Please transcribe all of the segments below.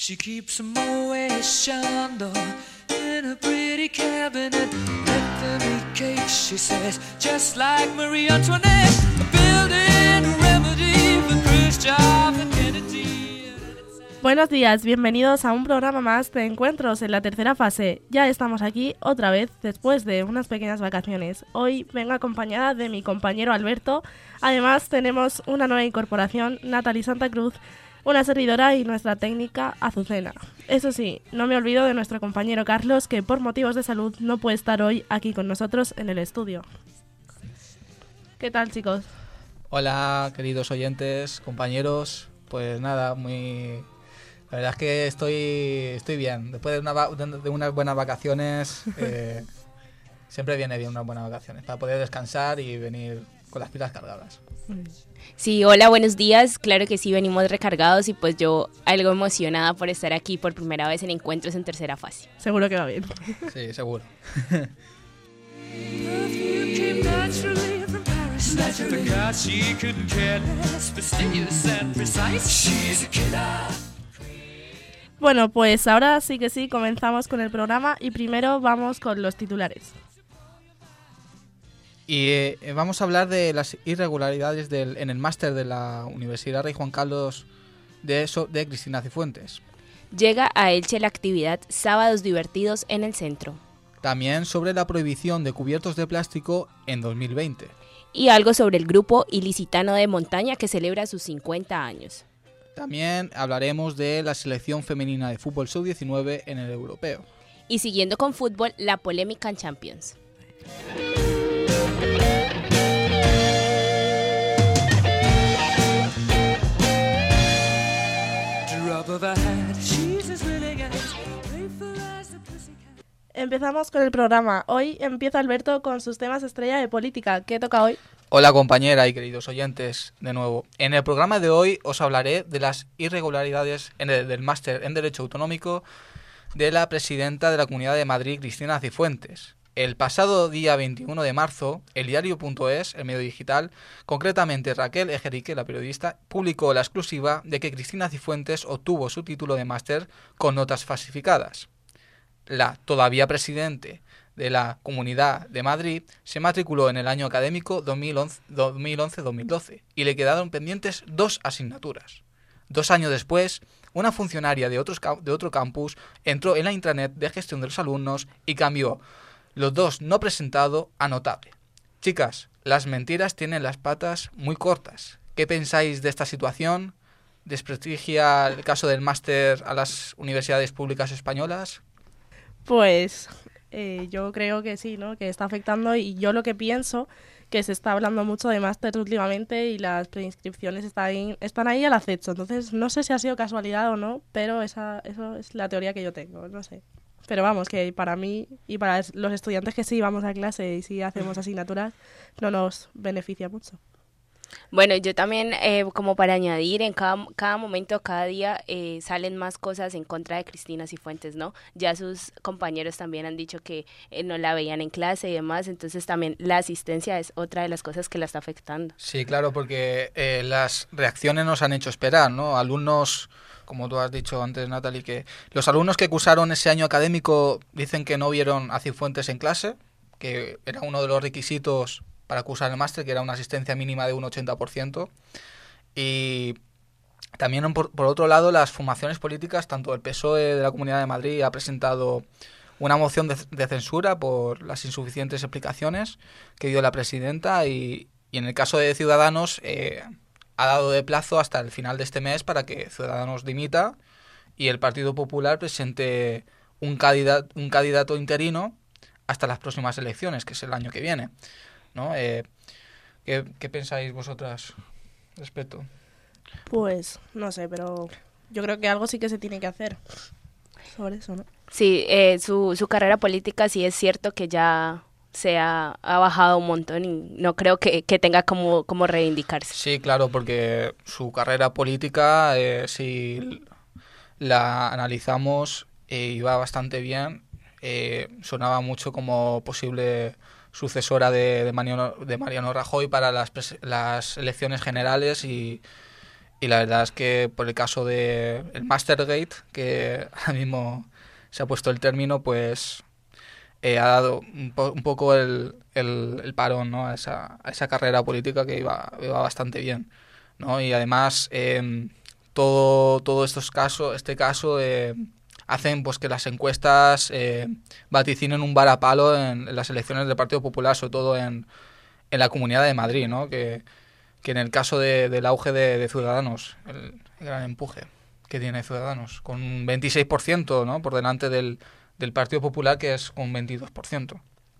She keeps a Moet Chandon in a pretty cabinet. Let them eat cake, she says, just like Marie Antoinette. Building a remedy for Khrushchev and Kennedy. Buenos días, bienvenidos a un programa más de encuentros en la tercera fase. Ya estamos aquí otra vez después de unas pequeñas vacaciones. Hoy vengo acompañada de mi compañero Alberto. Además tenemos una nueva incorporación, Natalie Santa Cruz, una servidora y nuestra técnica Azucena. Eso sí, no me olvido de nuestro compañero Carlos, que por motivos de salud no puede estar hoy aquí con nosotros en el estudio. ¿Qué tal, chicos? Hola, queridos oyentes, compañeros. Pues nada, la verdad es que estoy bien. Después de unas buenas vacaciones, siempre viene bien unas buenas vacaciones para poder descansar y venir con las pilas cargadas. Sí, hola, buenos días. Claro que sí, venimos recargados y pues yo algo emocionada por estar aquí por primera vez en encuentros en tercera fase. Seguro que va bien. Sí, seguro. Bueno, pues ahora sí que sí, comenzamos con el programa y primero vamos con los titulares. Y vamos a hablar de las irregularidades en el máster de la Universidad Rey Juan Carlos de Cristina Cifuentes. Llega a Elche la actividad Sábados Divertidos en el Centro. También sobre la prohibición de cubiertos de plástico en 2020. Y algo sobre el grupo ilicitano de montaña que celebra sus 50 años. También hablaremos de la selección femenina de fútbol sub-19 en el europeo. Y siguiendo con fútbol, la polémica en Champions. Empezamos con el programa. Hoy empieza Alberto con sus temas estrella de política. ¿Qué toca hoy? Hola compañera y queridos oyentes, de nuevo. En el programa de hoy os hablaré de las irregularidades del máster en Derecho Autonómico de la presidenta de la Comunidad de Madrid, Cristina Cifuentes. El pasado día 21 de marzo, el diario.es, el medio digital, concretamente Raquel Ejerique, la periodista, publicó la exclusiva de que Cristina Cifuentes obtuvo su título de máster con notas falsificadas. La todavía presidente de la Comunidad de Madrid se matriculó en el año académico 2011-2012 y le quedaron pendientes 2 asignaturas. 2 años después, una funcionaria de otro campus entró en la intranet de gestión de los alumnos y cambió los 2 no presentado a notable. Chicas, las mentiras tienen las patas muy cortas. ¿Qué pensáis de esta situación? ¿Desprestigia el caso del máster a las universidades públicas españolas? Pues yo creo que sí, ¿no? Que está afectando, y yo lo que pienso que se está hablando mucho de máster últimamente y las preinscripciones están ahí al acecho. Entonces no sé si ha sido casualidad o no, pero eso es la teoría que yo tengo, no sé. Pero vamos, que para mí y para los estudiantes que sí vamos a clase y sí hacemos asignaturas, no nos beneficia mucho. Bueno, yo también, como para añadir, en cada momento, cada día salen más cosas en contra de Cristina Cifuentes, ¿no? Ya sus compañeros también han dicho que no la veían en clase y demás, entonces también la asistencia es otra de las cosas que la está afectando. Sí, claro, porque las reacciones nos han hecho esperar, ¿no? Alumnos, como tú has dicho antes, Natalie, que los alumnos que cursaron ese año académico dicen que no vieron a Cifuentes en clase, que era uno de los requisitos para cursar el máster, que era una asistencia mínima de un 80%. Y también, por otro lado, las formaciones políticas, tanto el PSOE de la Comunidad de Madrid ha presentado una moción de censura por las insuficientes explicaciones que dio la presidenta, y en el caso de Ciudadanos ha dado de plazo hasta el final de este mes para que Ciudadanos dimita y el Partido Popular presente un candidato interino hasta las próximas elecciones, que es el año que viene, ¿no? ¿Qué pensáis vosotras respecto? Pues no sé, pero yo creo que algo sí que se tiene que hacer sobre eso, ¿no? Sí, su carrera política sí es cierto que ya ha bajado un montón y no creo que tenga como reivindicarse. Sí, claro, porque su carrera política, si la analizamos, iba bastante bien. Sonaba mucho como posible sucesora de Mariano Rajoy para las elecciones generales, y Y la verdad es que por el caso de el Mastergate, que ahora mismo se ha puesto el término, pues ha dado un poco el parón, ¿no? a esa carrera política que iba bastante bien, ¿no? Y además todo este caso hacen pues que las encuestas vaticinen un varapalo en las elecciones del Partido Popular, sobre todo en la Comunidad de Madrid, ¿no? Que en el caso del auge de Ciudadanos, el gran empuje que tiene Ciudadanos, con un 26%, ¿no? Por delante del Partido Popular, que es un 22%.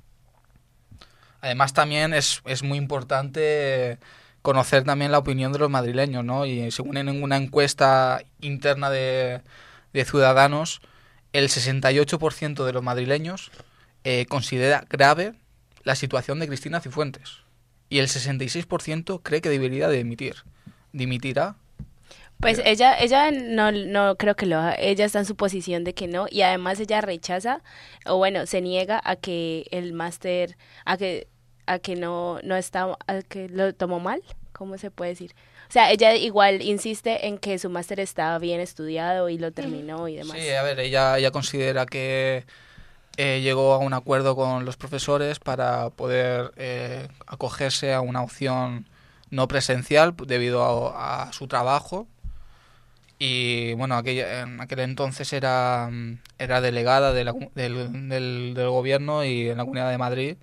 Además, también es muy importante conocer también la opinión de los madrileños, ¿no? Y según en una encuesta interna de Ciudadanos, el 68% de los madrileños considera grave la situación de Cristina Cifuentes. Y el 66% cree que debería de dimitir. ¿Dimitirá? Pues ella no creo que lo haga. Ella está en su posición de que no, y además ella rechaza, o bueno, se niega a que el máster, a que no está, a que lo tomó mal, ¿cómo se puede decir? O sea, ella igual insiste en que su máster estaba bien estudiado y lo terminó y demás. Sí, a ver, ella considera que llegó a un acuerdo con los profesores para poder acogerse a una opción no presencial debido a su trabajo. Y bueno, en aquel entonces era delegada del gobierno y en la Comunidad de Madrid.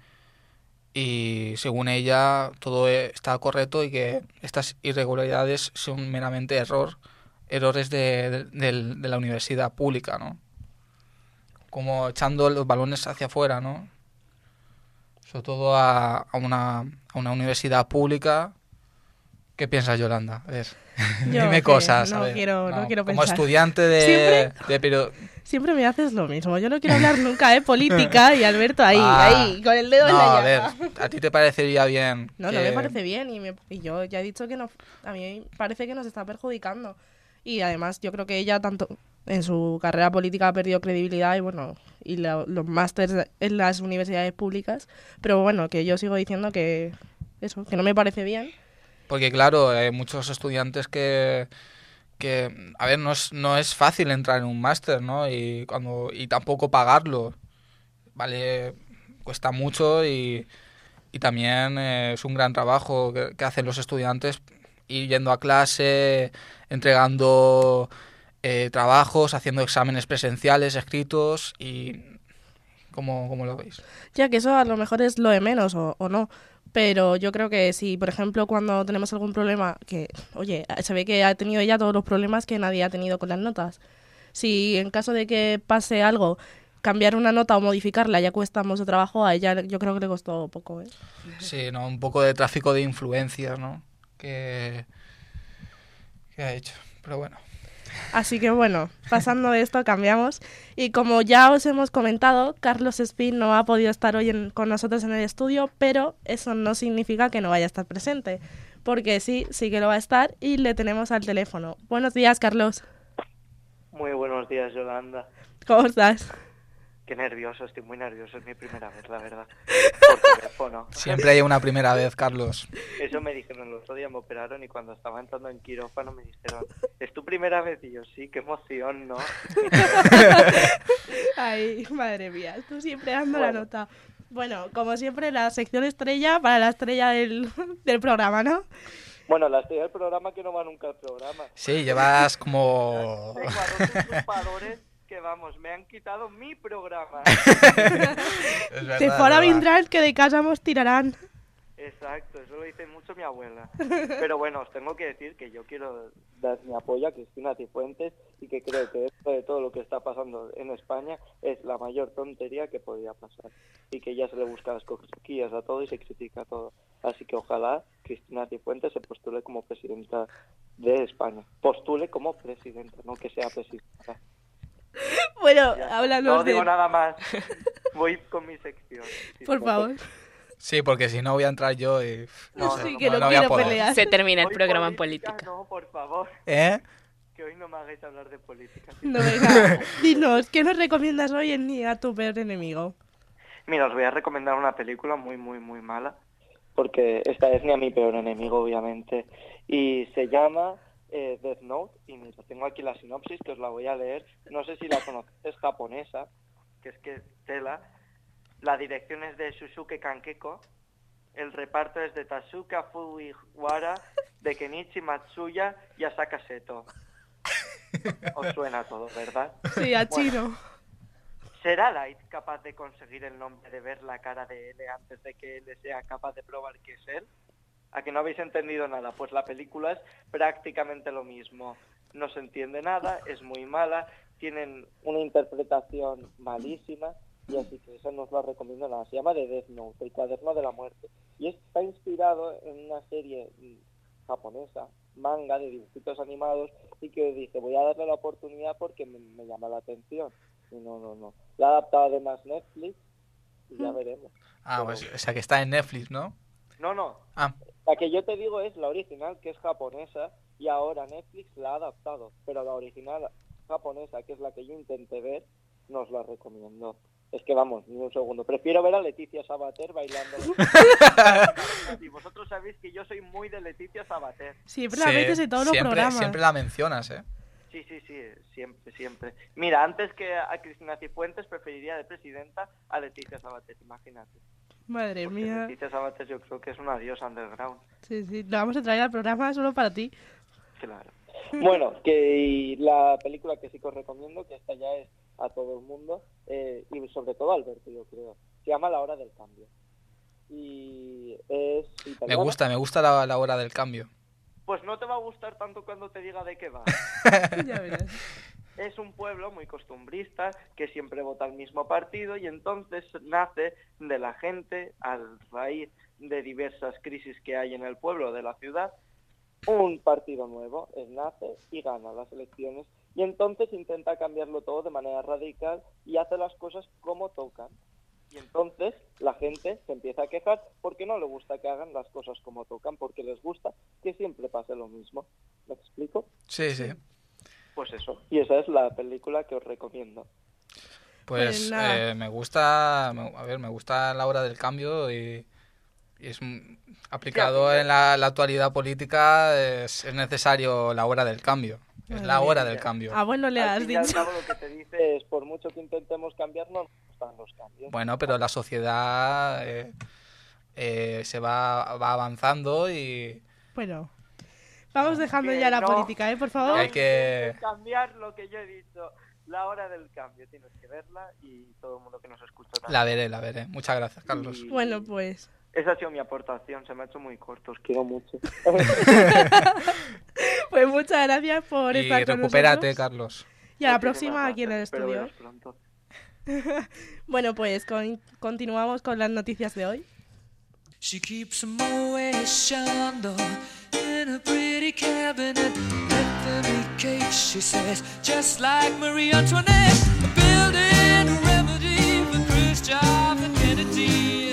Y según ella todo está correcto y que estas irregularidades son meramente errores de la universidad pública, ¿no? Como echando los balones hacia afuera, ¿no? Sobre todo a una universidad pública. ¿Qué piensas, Yolanda? A ver, dime cosas. No quiero como pensar. Estudiante Siempre me haces lo mismo. Yo no quiero hablar nunca de política y Alberto ahí, con el dedo en la llaga. A ver, ¿a ti te parecería bien? No me parece bien y yo ya he dicho que no, a mí parece que nos está perjudicando. Y además yo creo que ella tanto en su carrera política ha perdido credibilidad y bueno, y los másters en las universidades públicas, pero bueno, que yo sigo diciendo que no me parece bien. Porque claro, hay muchos estudiantes que a ver, no es fácil entrar en un máster, ¿no? Y tampoco pagarlo, ¿vale? Cuesta mucho y también es un gran trabajo que hacen los estudiantes, ir yendo a clase, entregando trabajos, haciendo exámenes presenciales, escritos y... ¿Cómo lo veis? Ya que eso a lo mejor es lo de menos o no. Pero yo creo que si, por ejemplo, cuando tenemos algún problema, que, oye, se ve que ha tenido ella todos los problemas que nadie ha tenido con las notas. Si en caso de que pase algo, cambiar una nota o modificarla ya cuesta mucho trabajo, a ella yo creo que le costó poco, ¿eh? Sí, ¿no? Un poco de tráfico de influencias, ¿no? Que ha hecho, pero bueno. Así que bueno, pasando de esto cambiamos y como ya os hemos comentado, Carlos Espín no ha podido estar hoy con nosotros en el estudio, pero eso no significa que no vaya a estar presente, porque sí que lo va a estar y le tenemos al teléfono. Buenos días, Carlos. Muy buenos días, Yolanda. ¿Cómo estás? Qué nervioso, estoy muy nervioso, es mi primera vez, la verdad. Por teléfono. Siempre hay una primera vez, Carlos. Eso me dijeron el otro día, me operaron y cuando estaba entrando en quirófano me dijeron, ¿es tu primera vez? Y yo, sí, qué emoción, ¿no? Ay, madre mía, tú siempre dando la nota. Bueno, como siempre, la sección estrella para la estrella del programa, ¿no? Bueno, la estrella del programa que no va nunca al programa. Sí, llevas como... Tengo a dos usurpadores que, vamos, me han quitado mi programa. Te fuera vendrán que de casa nos tirarán. Exacto, eso lo dice mucho mi abuela. Pero bueno, os tengo que decir que yo quiero dar mi apoyo a Cristina Cifuentes y que creo que esto de todo lo que está pasando en España es la mayor tontería que podría pasar. Y que ya se le busca las cosquillas a todo y se critica a todo. Así que ojalá Cristina Cifuentes se postule como presidenta de España. Postule como presidenta, no que sea presidenta. Bueno, Ya, háblanos no digo nada más. Voy con mi sección. Por favor. Sí, porque si no voy a entrar yo y... No, sé, sí, que no voy a quiero poder. pelear. Se termina el Hoy programa en política. No, por favor. ¿Eh? Que hoy no me hagáis hablar de política. No, venga, dinos, ¿qué nos recomiendas hoy en Ni a tu peor enemigo? Mira, os voy a recomendar una película muy, muy, muy mala. Porque esta es ni a mi peor enemigo, obviamente. Y se llama Death Note, y mira, tengo aquí la sinopsis que os la voy a leer. No sé si la conocéis, es japonesa, que es que tela. La dirección es de Shusuke Kankeko, el reparto es de Tasuka Fujiwara, de Kenichi Matsuya y Asaka Seto. Os suena todo, ¿verdad? Sí, a Bueno, chino. ¿será Light capaz de conseguir el nombre de ver la cara de L antes de que L sea capaz de probar que es él? ¿A que no habéis entendido nada? Pues la película es prácticamente lo mismo. No se entiende nada, es muy mala, tienen una interpretación malísima, y así que esa no os la recomiendo nada. Se llama The Death Note, el cuaderno de la muerte. Y está inspirado en una serie japonesa, manga, de dibujitos animados, y que dije, voy a darle la oportunidad porque me llama la atención. Y no. La ha adaptado además Netflix, y ya veremos. Ah, pues, o sea que está en Netflix, ¿no? No. Ah, La que yo te digo es la original, que es japonesa, y ahora Netflix la ha adaptado. Pero la original japonesa, que es la que yo intenté ver, no os la recomiendo. Es que vamos, ni un segundo. Prefiero ver a Leticia Sabater bailando. Y vosotros sabéis que yo soy muy de Leticia Sabater. Siempre la metes en todos los programas. Siempre la mencionas, ¿eh? Sí, siempre. Mira, antes que a Cristina Cifuentes preferiría de presidenta a Leticia Sabater, imagínate. Madre Porque mía. Leticia Sabater yo creo que es una diosa underground. Sí, lo vamos a traer al programa solo para ti. Claro. Bueno, que la película que sí que os recomiendo, que esta ya es a todo el mundo, y sobre todo a Alberto, yo creo. Se llama La Hora del Cambio. Y es italiana. Me gusta la hora del cambio. Pues no te va a gustar tanto cuando te diga de qué va. Ya verás. Es un pueblo muy costumbrista que siempre vota al mismo partido, y entonces nace de la gente, a raíz de diversas crisis que hay en el pueblo de la ciudad, un partido nuevo. Él nace y gana las elecciones, y entonces intenta cambiarlo todo de manera radical y hace las cosas como tocan. Y entonces la gente se empieza a quejar porque no le gusta que hagan las cosas como tocan, porque les gusta que siempre pase lo mismo. ¿Me explico? Sí. Pues eso. Y esa es la película que os recomiendo. Pues nada. me gusta la hora del cambio y es aplicado en la actualidad política, es necesario la hora del cambio. Es la hora del cambio. Ah, bueno, le Al has fin y al dicho. cabo, lo que te dice es, por mucho que intentemos cambiar, no nos gustan los cambios. Bueno, pero la sociedad se va avanzando y Bueno, vamos dejando Que ya la no, política, por favor. hay que... intentes cambiar lo que yo he dicho. La hora del cambio, tienes que verla, y todo el mundo que nos escucha también. La veré. Muchas gracias, Carlos. Y Bueno, pues. esa ha sido mi aportación, se me ha hecho muy corto, os quiero mucho. Pues muchas gracias por Y estar con recupérate, nosotros. Carlos. Y a la Muchísimas próxima aquí en el gracias, espero estudio. veros pronto. Bueno, pues continuamos con las noticias de hoy. She keeps a Moet Chandon in a pretty cabinet. Let them eat cake, she says, just like Marie Antoinette. Building a remedy for Khrushchev and Kennedy.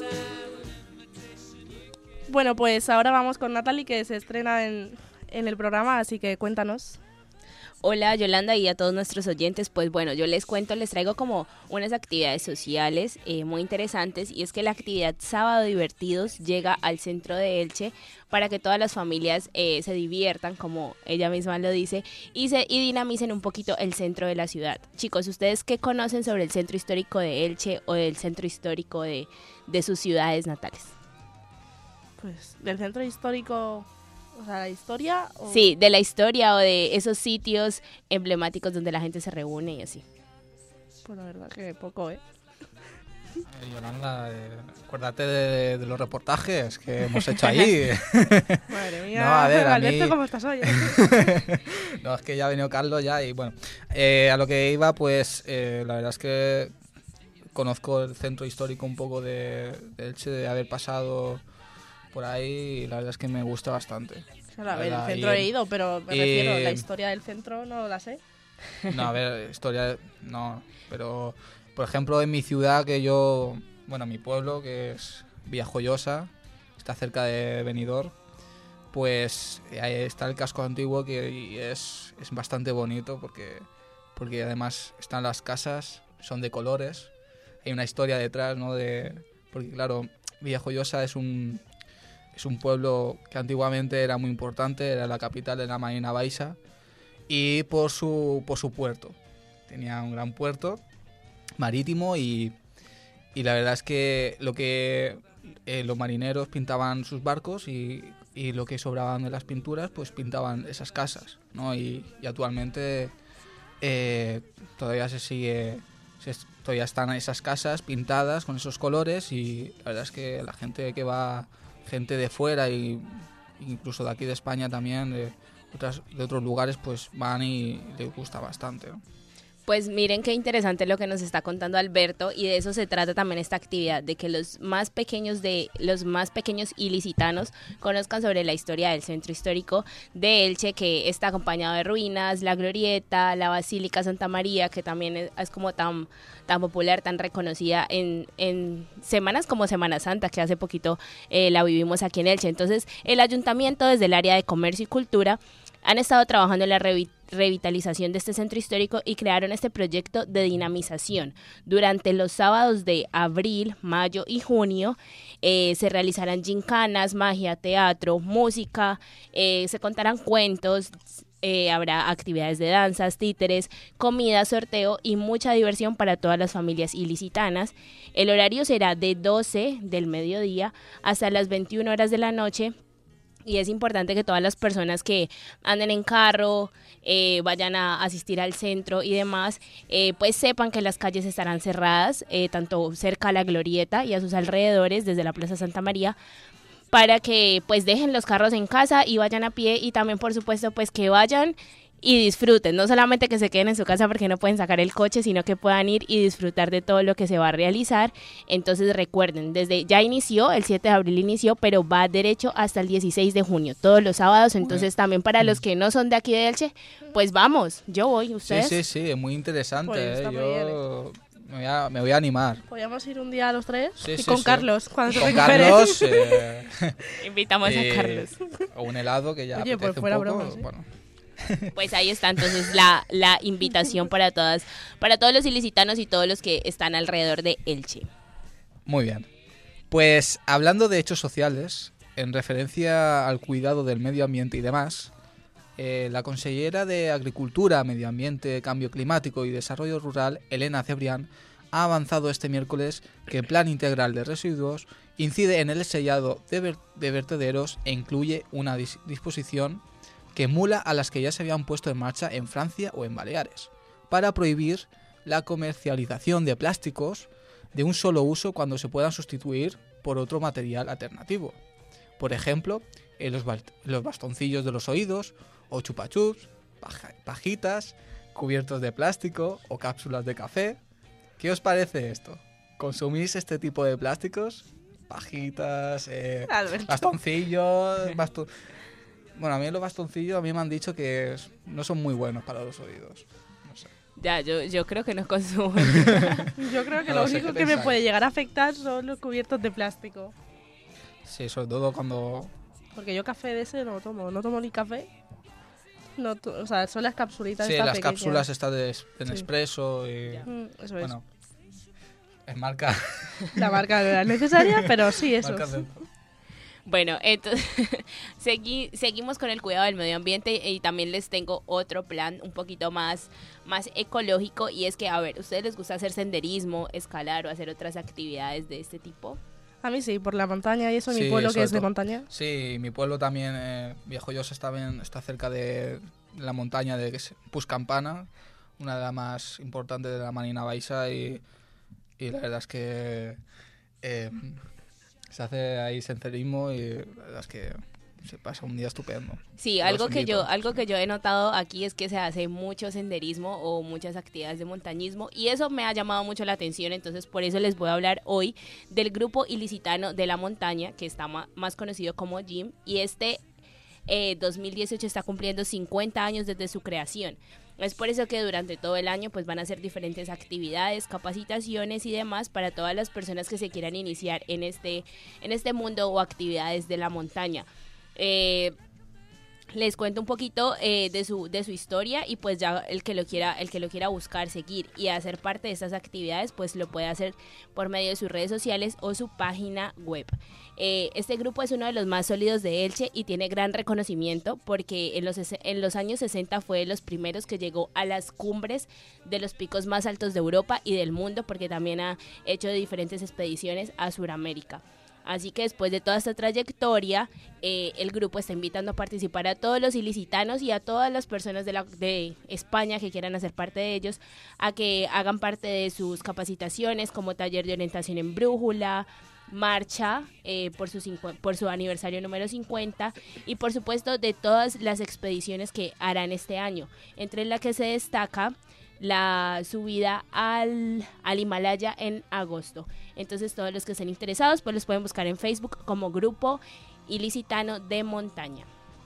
Bueno, pues ahora vamos con Natalie, que se estrena en el programa, así que cuéntanos. Hola Yolanda y a todos nuestros oyentes, pues bueno, yo les traigo como unas actividades sociales muy interesantes, y es que la actividad Sábado Divertidos llega al centro de Elche para que todas las familias se diviertan, como ella misma lo dice, y dinamicen un poquito el centro de la ciudad. Chicos, ¿ustedes qué conocen sobre el centro histórico de Elche o del centro histórico de sus ciudades natales? Pues del centro histórico, o sea, la historia. ¿O? Sí, de la historia o de esos sitios emblemáticos donde la gente se reúne y así. Pues la verdad que poco, ¿eh? Yolanda, acuérdate de los reportajes que hemos hecho ahí. Madre mía, No, a ver, a Alberto, mí- ¿cómo estás hoy? No, es que ya ha venido Carlos ya y bueno, a lo que iba, pues la verdad es que conozco el centro histórico un poco de Elche, de haber pasado por ahí, y la verdad es que me gusta bastante. O sea, a ver, el ¿Verdad? centro Y- he ido, pero me y- refiero, la historia del centro no la sé. No, a ver, historia, no, pero por ejemplo en mi ciudad mi pueblo, que es Villajoyosa, está cerca de Benidorm, pues ahí está el casco antiguo, que es bastante bonito porque además están las casas, son de colores, hay una historia detrás, ¿no? Porque claro, Villajoyosa es un es un pueblo que antiguamente era muy importante, era la capital de la Marina Baixa, y por su puerto. Tenía un gran puerto marítimo y la verdad es que los marineros pintaban sus barcos y lo que sobraban de las pinturas pues pintaban esas casas, ¿no? Y actualmente todavía todavía están esas casas pintadas con esos colores, y la verdad es que la gente que va, gente de fuera y incluso de aquí de España también, de otros lugares, pues van y les gusta bastante, ¿no? Pues miren qué interesante lo que nos está contando Alberto, y de eso se trata también esta actividad, de que los más pequeños ilicitanos conozcan sobre la historia del centro histórico de Elche, que está acompañado de ruinas, la Glorieta, la Basílica Santa María, que también es como tan popular, tan reconocida en semanas como Semana Santa, que hace poquito la vivimos aquí en Elche. Entonces, el ayuntamiento, desde el área de comercio y cultura, han estado trabajando en la revitalización de este centro histórico y crearon este proyecto de dinamización. Durante los sábados de abril, mayo y junio se realizarán gincanas, magia, teatro, música, se contarán cuentos, habrá actividades de danzas, títeres, comida, sorteo y mucha diversión para todas las familias ilicitanas. El horario será de 12 del mediodía hasta las 21 horas de la noche. Y es importante que todas las personas que anden en carro, vayan a asistir al centro y demás, pues sepan que las calles estarán cerradas, tanto cerca a la Glorieta y a sus alrededores, desde la Plaza Santa María, para que pues dejen los carros en casa y vayan a pie, y también por supuesto pues que vayan y disfruten, no solamente que se queden en su casa porque no pueden sacar el coche, sino que puedan ir y disfrutar de todo lo que se va a realizar. Entonces recuerden, ya inició, el 7 de abril inició, pero va derecho hasta el 16 de junio, todos los sábados. Entonces también para los que no son de aquí de Elche, pues vamos, yo voy, ¿ustedes? Sí, es muy interesante. Pues está muy Yo me voy a animar. ¿Podríamos ir un día a los tres? Sí, y sí, con sí. Carlos, cuando se Con recupere. Carlos, Invitamos a Carlos. o un helado que ya Oye, apetece pues fuera un poco. bromas, ¿eh? Bueno. Pues ahí está entonces la invitación para todos los ilicitanos y todos los que están alrededor de Elche. Muy bien. Pues hablando de hechos sociales, en referencia al cuidado del medio ambiente y demás, la consellera de Agricultura, Medio Ambiente, Cambio Climático y Desarrollo Rural, Elena Cebrián, ha avanzado este miércoles que el Plan Integral de Residuos incide en el sellado de vertederos e incluye una disposición que emula a las que ya se habían puesto en marcha en Francia o en Baleares, para prohibir la comercialización de plásticos de un solo uso cuando se puedan sustituir por otro material alternativo. Por ejemplo, los bastoncillos de los oídos, o chupachups, pajitas, cubiertos de plástico o cápsulas de café. ¿Qué os parece esto? ¿Consumís este tipo de plásticos? Pajitas, bastoncillos... Bueno, a mí los bastoncillos me han dicho que no son muy buenos para los oídos. No sé. Ya, yo creo que no consumo. Yo creo que No lo sé, único ¿qué que me pensáis? puede llegar a afectar son los cubiertos de plástico. Sí, sobre todo cuando... Porque yo café de ese no tomo ni café. O sea, son las capsulitas Sí, estas las pequeñas. cápsulas estas de Sí. Nespresso y... Eso Bueno, es marca... es. La marca no era necesaria, pero sí, eso. marca de- Bueno, entonces seguimos con el cuidado del medio ambiente, y también les tengo otro plan un poquito más ecológico, y es que, a ver, ¿a ustedes les gusta hacer senderismo, escalar o hacer otras actividades de este tipo? A mí sí, por la montaña y eso, mi Sí, pueblo que sobre es de todo. montaña. Sí, mi pueblo también, Viejoyosa, está cerca de la montaña de Puscampana, una de las más importantes de la Marina Baixa, y la verdad es que se hace ahí senderismo y la verdad es que se pasa un día estupendo. Sí, Los algo que invito. yo he notado aquí es que se hace mucho senderismo o muchas actividades de montañismo, y eso me ha llamado mucho la atención. Entonces por eso les voy a hablar hoy del grupo ilicitano de la montaña, que está más conocido como GYM, y 2018 está cumpliendo 50 años desde su creación. Es por eso que durante todo el año pues van a hacer diferentes actividades, capacitaciones y demás para todas las personas que se quieran iniciar en este mundo o actividades de la montaña. les cuento un poquito de su historia, y pues ya el que lo quiera buscar, seguir y hacer parte de estas actividades, pues lo puede hacer por medio de sus redes sociales o su página web. Este grupo es uno de los más sólidos de Elche y tiene gran reconocimiento porque en los años 60 fue de los primeros que llegó a las cumbres de los picos más altos de Europa y del mundo, porque también ha hecho diferentes expediciones a Sudamérica. Así que después de toda esta trayectoria, el grupo está invitando a participar a todos los ilicitanos y a todas las personas de España que quieran hacer parte de ellos, a que hagan parte de sus capacitaciones, como taller de orientación en brújula, marcha por su aniversario número 50, y por supuesto de todas las expediciones que harán este año, entre las que se destaca la subida al Himalaya en agosto. Entonces todos los que estén interesados pues los pueden buscar en Facebook como Grupo Ilicitano de Montaña.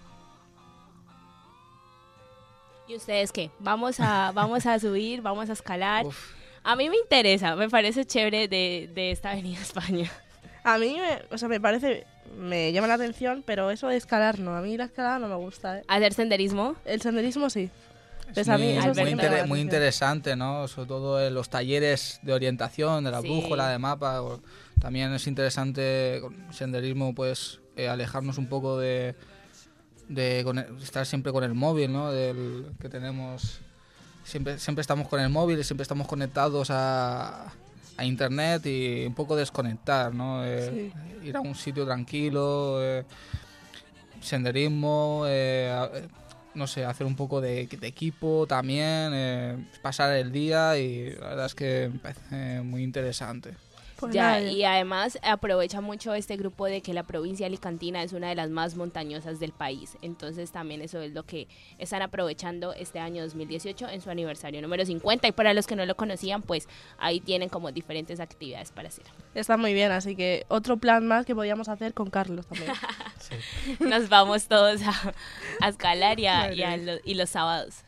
¿Y ustedes qué? Vamos a subir, vamos a escalar. Uf. A mí me interesa, me parece chévere de esta avenida España. A mí, me llama la atención, pero eso de escalar no. A mí la escalada no me gusta, ¿eh? ¿Hacer senderismo? El senderismo sí. Es Pues a mí eso sí muy, que me llama la muy atención. interesante, ¿no? Sobre todo en los talleres de orientación, de la Sí. brújula, de mapa. También es interesante con senderismo, pues, alejarnos un poco de estar siempre con el móvil, ¿no? Que tenemos... Siempre estamos con el móvil y siempre estamos conectados a internet, y un poco desconectar, ¿no? Sí. Ir a un sitio tranquilo, senderismo, no sé, hacer un poco de equipo también, pasar el día, y la verdad es que me parece muy interesante. Pues Ya, nada, y además aprovecha mucho este grupo de que la provincia alicantina es una de las más montañosas del país. Entonces también eso es lo que están aprovechando este año 2018 en su aniversario número 50. Y para los que no lo conocían, pues ahí tienen como diferentes actividades para hacer. está muy bien, así que otro plan más que podíamos hacer con Carlos también. Nos vamos todos a escalar Madre. y los sábados.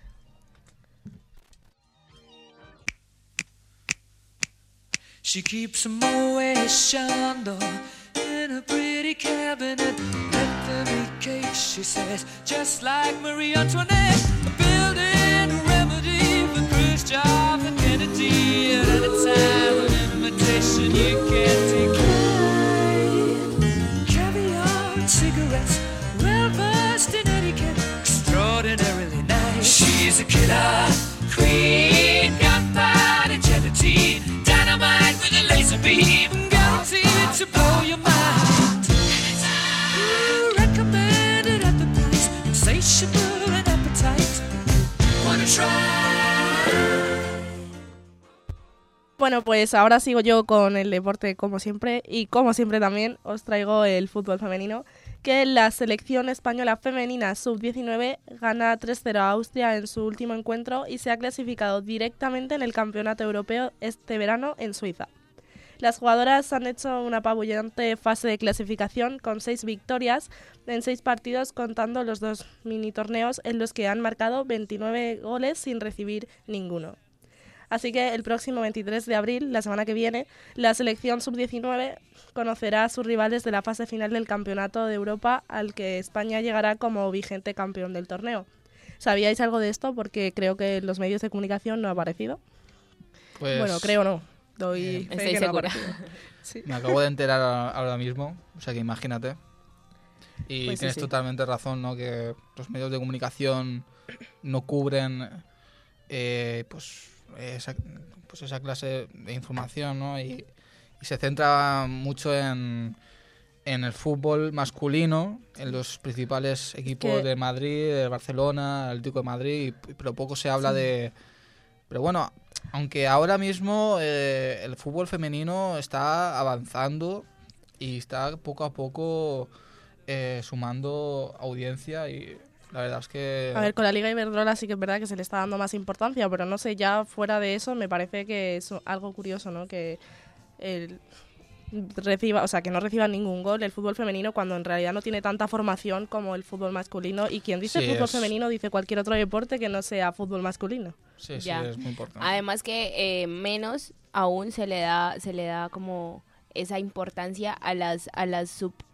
She keeps a Moet Chandon in a pretty cabinet. Bethany cake, she says, just like Marie Antoinette. A building remedy for Khrushchev and Kennedy. At any time, an invitation you can't decline. Caviar and cigarettes, well versed in etiquette, extraordinarily nice. She's a killer queen, gunpowder gelatine. Dynamite with a laser beam, guaranteed to blow your mind. Recommended at the price, insatiable and appetite. Wanna try? Bueno, pues ahora sigo yo con el deporte como siempre, y como siempre también os traigo el fútbol femenino, que la selección española femenina sub-19 gana 3-0 a Austria en su último encuentro y se ha clasificado directamente en el Campeonato Europeo este verano en Suiza. Las jugadoras han hecho una apabullante fase de clasificación con 6 victorias en 6 partidos, contando los 2 mini torneos en los que han marcado 29 goles sin recibir ninguno. Así que el próximo 23 de abril, la semana que viene, la selección sub-19 conocerá a sus rivales de la fase final del Campeonato de Europa, al que España llegará como vigente campeón del torneo. ¿Sabíais algo de esto? Porque creo que en los medios de comunicación no ha aparecido. Pues, Bueno, creo no. Doy fe Estoy que no ha segura. aparecido. Sí. me acabo de enterar ahora mismo, o sea que imagínate. Y Pues sí, tienes sí. totalmente razón, ¿no? Que los medios de comunicación no cubren pues esa clase de información, ¿no? Y se centra mucho en el fútbol masculino, en los principales equipos Que- de Madrid, de Barcelona, el Atlético de Madrid, pero poco se habla de... Pero bueno, aunque ahora mismo el fútbol femenino está avanzando y está poco a poco sumando audiencia, y la verdad es que... A ver, con la Liga Iberdrola sí que es verdad que se le está dando más importancia, pero no sé, ya fuera de eso me parece que es algo curioso, ¿no? Que que no reciba ningún gol el fútbol femenino cuando en realidad no tiene tanta formación como el fútbol masculino, y quien dice Sí, fútbol es- femenino dice cualquier otro deporte que no sea fútbol masculino. Sí, sí, Ya. es muy importante. Además que menos aún se le da como esa importancia a las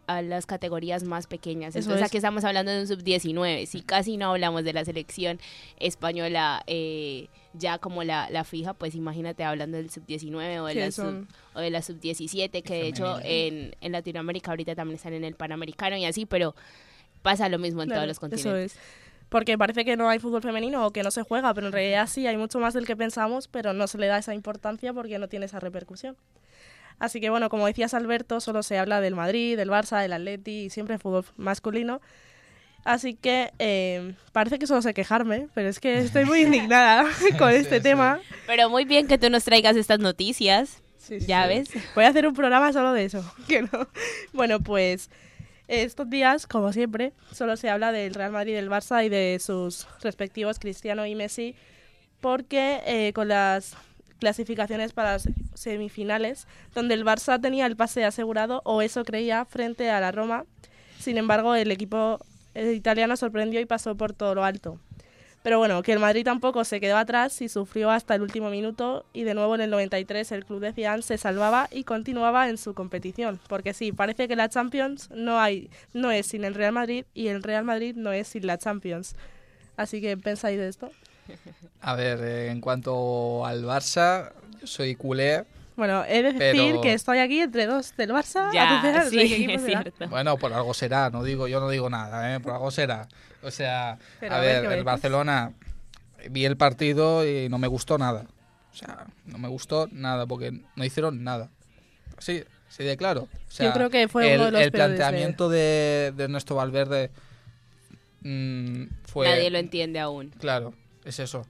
a las categorías más pequeñas. Eso Entonces es. aquí estamos hablando de un sub-19. Si casi no hablamos de la selección española ya como la fija, pues imagínate hablando del sub-19 o de, o de la sub-17, que de hecho en Latinoamérica ahorita también están en el Panamericano y así, pero pasa lo mismo en todos los continentes. Eso es. Porque parece que no hay fútbol femenino o que no se juega, pero en realidad sí, hay mucho más del que pensamos, pero no se le da esa importancia porque no tiene esa repercusión. Así que bueno, como decías Alberto, solo se habla del Madrid, del Barça, del Atleti y siempre fútbol masculino. Así que parece que solo sé quejarme, pero es que estoy muy indignada con este tema. Pero muy bien que tú nos traigas estas noticias, ya ves. Voy a hacer un programa solo de eso. Que no. Bueno, pues estos días, como siempre, solo se habla del Real Madrid, del Barça y de sus respectivos Cristiano y Messi, porque con las clasificaciones para las semifinales, donde el Barça tenía el pase asegurado, o eso creía, frente a la Roma. Sin embargo, el equipo italiano sorprendió y pasó por todo lo alto. Pero bueno, que el Madrid tampoco se quedó atrás y sufrió hasta el último minuto, y de nuevo en el 93 el club de Zidane se salvaba y continuaba en su competición, porque sí, parece que la Champions no es sin el Real Madrid y el Real Madrid no es sin la Champions. Así que, ¿pensáis de esto? A ver, en cuanto al Barça, yo soy culé. Bueno, he de decir que estoy aquí entre dos del Barça. Ya, sí, es cierto. Bueno, por algo será, yo no digo nada, por algo será. O sea, pero a ver, el Barcelona, vi el partido y no me gustó nada. O sea, no me gustó nada porque no hicieron nada. Sí de claro. O sea, yo creo que fue uno de los el planteamiento de Ernesto Valverde fue... Nadie lo entiende aún. Claro, es eso.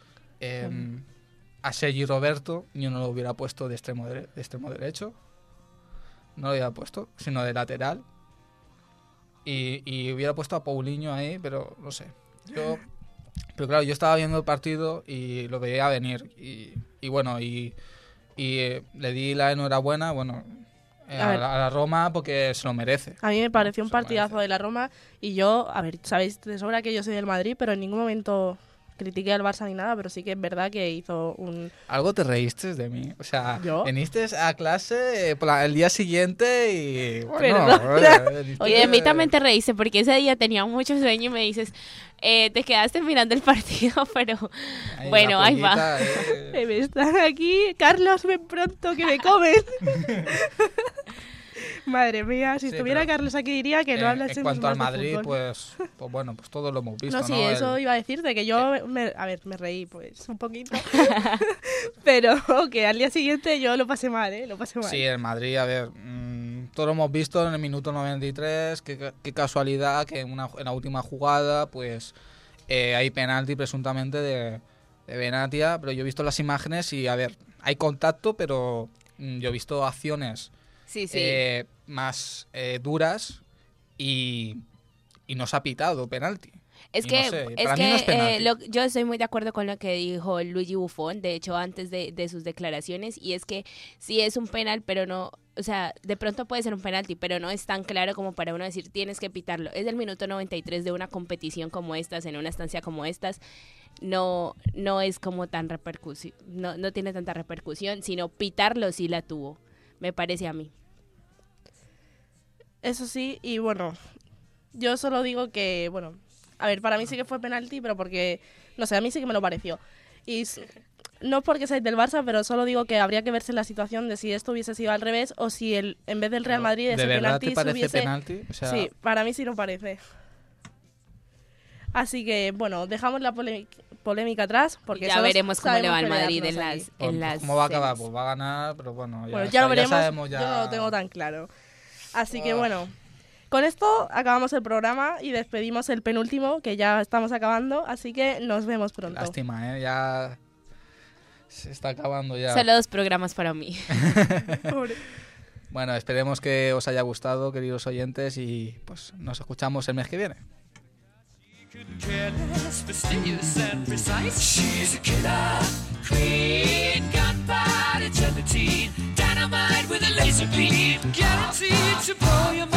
A Sergi Roberto yo no lo hubiera puesto de extremo derecho. No lo hubiera puesto, sino de lateral. Y hubiera puesto a Paulinho ahí, pero no sé. Pero claro, yo estaba viendo el partido y lo veía venir. Y bueno, y le di la enhorabuena, a la Roma porque se lo merece. A mí me pareció un partidazo de la Roma y yo, a ver, sabéis de sobra que yo soy del Madrid, pero en ningún momento critiqué al Barça ni nada, pero sí que es verdad que hizo un... Algo te reíste de mí, o sea, ¿yo? Viniste a clase el día siguiente y... Oye, de mí también te reíste porque ese día tenía mucho sueño y me dices, te quedaste mirando el partido, pero bueno, ahí va. Me están aquí, Carlos, ven pronto que me comen. Madre mía, si estuviera Carlos aquí diría que no hablas en cuanto al Madrid, pues bueno, pues todo lo hemos visto. No, sí, eso iba a decirte, que yo, me reí pues un poquito, pero que al día siguiente yo lo pasé mal, lo pasé mal. Sí, el Madrid, a ver, todo lo hemos visto en el minuto 93, qué casualidad que en la última jugada, pues hay penalti presuntamente de Benatia, pero yo he visto las imágenes y, a ver, hay contacto, pero yo he visto acciones... Sí. Más duras y no se ha pitado penalti. Es que, yo estoy muy de acuerdo con lo que dijo Luigi Buffon, de hecho antes de sus declaraciones, y es que sí es un penal, pero no, o sea, de pronto puede ser un penalti, pero no es tan claro como para uno decir tienes que pitarlo. Es el minuto 93 de una competición como estas, en una estancia como estas. No es como tan repercusión, no tiene tanta repercusión, sino pitarlo sí la tuvo, me parece a mí. Eso sí, y bueno, yo solo digo que, bueno, a ver, para mí sí que fue penalti, pero porque, no sé, a mí sí que me lo pareció. Y no porque seáis del Barça, pero solo digo que habría que verse la situación de si esto hubiese sido al revés o si en vez del Real Madrid ese penalti ¿te parece penalti? O sea... Sí, para mí sí lo parece. Así que, bueno, dejamos la polémica atrás, porque ya veremos cómo le va al Madrid en las ¿Cómo va a acabar? Pues va a ganar, pero bueno, ya lo veremos, sabemos, yo no lo tengo tan claro. Así que bueno, con esto acabamos el programa y despedimos el penúltimo, que ya estamos acabando, así que nos vemos pronto. Lástima, ya se está acabando ya. Solo 2 programas para mí. Bueno, esperemos que os haya gustado, queridos oyentes, y pues nos escuchamos el mes que viene. Careless, fastidious and precise. She's a killer queen, gunpowder gelatine, dynamite with a laser beam, guaranteed to blow your